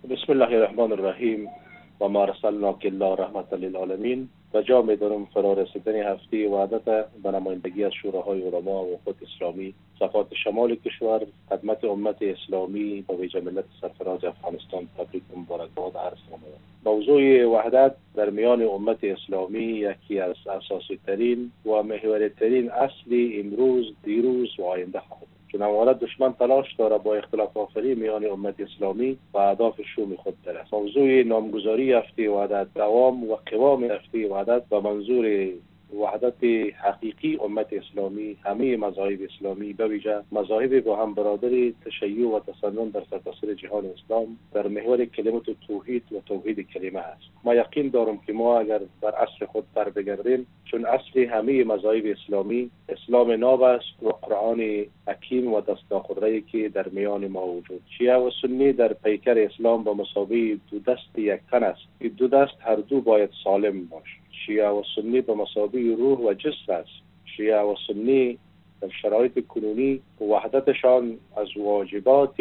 بسم الله الرحمن الرحیم و ما ارسلناک الا رحمة للعالمین. و جا می‌دارم فرارسیدن هفته وحدت به نمایندگی از شوراهای علما و خود اسلامی صفات شمال کشور خدمت امت اسلامی و ویژه ملت سرفراز افغانستان تبریک و مبارکباد عرض نمایم. موضوع وحدت در میان امت اسلامی یکی از اساسی ترین و محوری ترین اصلی امروز، دیروز و آینده خواهد. چون همواره دشمن تلاش داره با اختلاف آفری میان امت اسلامی و اهداف شوم خود برسد. موضوع نامگذاری هفته وحدت، دوام و قوام هفته وحدت و منظور وحدت حقیقی امت اسلامی، همه مذاهب اسلامی به ویژه مذاهب با هم برادری تشیع و تسنن در سرتاسر جهان اسلام در محور کلمت توحید و توحید کلمه است. ما یقین دارم که ما اگر بر اصل خود بر بگردیم، چون اصل همه مذاهب اسلامی اسلام ناب است و قرآن حکیم و دستاخورده‌ای که در میان ما وجود. شیعه و سنی در پیکر اسلام با مساوی دو دست یک تن است. این دو دست هر دو باید سالم باشد. شیعه و سنی به مساوی روح و جسم است. شیعه و سنی در شرایط کنونی وحدتشان از واجبات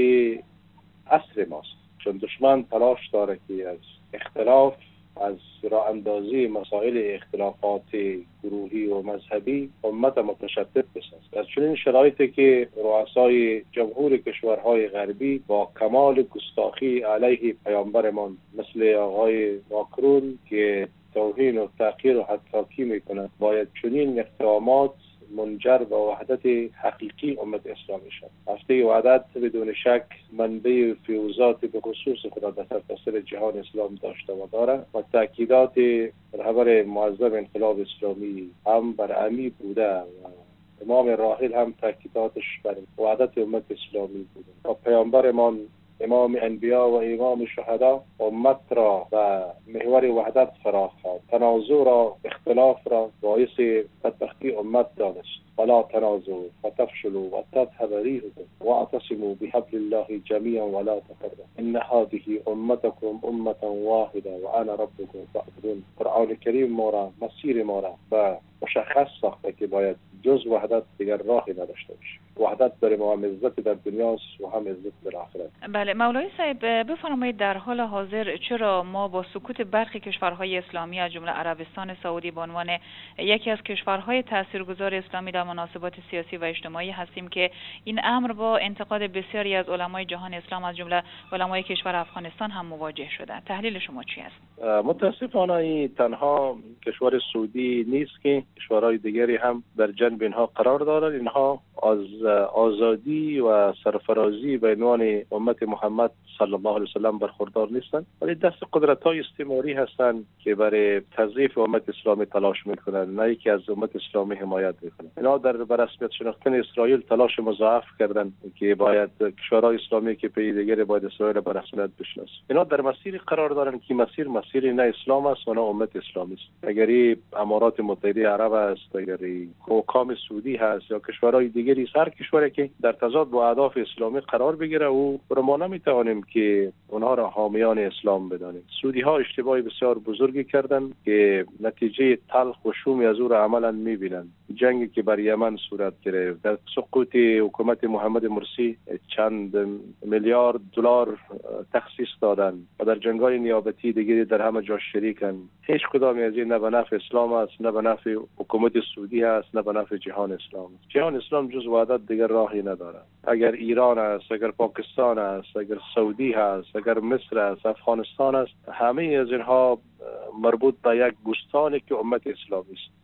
عصر ماست، چون دشمن تلاش داره که از اختلاف، از راه اندازی مسائل اختلافات گروهی و مذهبی امت متشتت بسازد. در چنین شرایطی که رؤسای جمهور کشورهای غربی با کمال گستاخی علیه پیامبرمان مثل آقای ماکرون که توهین و تحقیر و حداکی میکنند، باید چنین اقدامات منجر به وحدت حقیقی امت اسلامی شد. هفته وحدت بدون شک منبع فیوزات به خصوص خود در سرتاسر جهان اسلام داشته و دارد و تاکیدات رهبر معظم انقلاب اسلامی هم بر امی بوده و امام راحل هم تاکیداتش بر وحدت امت اسلامی بوده و پیامبرمان امام انبیا و امام شهدا امت را و محور وحدت فراخ کرد. تنازع را، اختلاف را باعث بدبختی امت دانست. ولا تنازعوا فتفشلوا وتذهب ريحكم واعتصموا بحبل الله جميعا ولا تفرقوا ان هذه امتكم امه واحده وانا ربكم فاعبدون. قرآن کریم ما را، مسیر ما را و مشخص ساخته که باید جز وحدت دیگر راهی نداشته باشیم. وحدت برای ما هم عزت در دنیاست و هم عزت در آخرت. بله مولوی صاحب، بفرمایید در حال حاضر چرا ما با سکوت برخی کشورهای اسلامی از جمله عربستان سعودی به عنوان یکی از کشورهای تاثیرگذار اسلامی در مناسبات سیاسی و اجتماعی هستیم که این امر با انتقاد بسیاری از علمای جهان اسلام از جمله علمای کشور افغانستان هم مواجه شده؟ تحلیل شما چی است؟ متاسفانه این تنها کشور سعودی نیست که کشورهای دیگری هم در جنب اینها قرار دارند. اینها از آزادی و سرفرازی به عنوان امت محمد صلی الله علیه وسلم برخوردار نیستند، ولی دست قدرت‌های استعماری هستند که برای تضعیف امت اسلامی تلاش میکنند، نه اینکه از امت اسلامی حمایت میکنند. اینا در رسمیت شناختن اسرائیل تلاش مضاعف کردند که باید کشورهای اسلامی که پی دیگر باید اسرائیل به رسمیت بشناسند. اینا در مسیر قرار دارند که مسیر نه اسلام است و نه امت اسلامی است. اگر امارات متحده عرب است، اگر حکام سعودی هست یا کشورهای دیگری، هر کشوری که در تضاد با اهداف اسلامی قرار بگیره و ما نمیتوانیم که اونها را حامیان اسلام بدانیم. سعودی ها اشتباهی بسیار بزرگی کردن که نتیجه تلخ و شومی از او را عملا میبینند. جنگی که بر یمن صورت گرفت، در سقوط حکومت محمد مرسی چند میلیارد دلار تخصیص دادن و در جنگ‌های نیابتی دیگری در همه جا شریکن. هیچ کدام از این نه به نفع اسلام است، نه به نفع حکومت سعودی است، نه به نفع جهان اسلام. جهان اسلام جز وحدت دیگر راهی ندارد. اگر ایران است، اگر پاکستان است، اگر سعودی است، اگر مصر است، افغانستان است، همه از اینها مربوط به یک گوستانی که امت اسلامی است.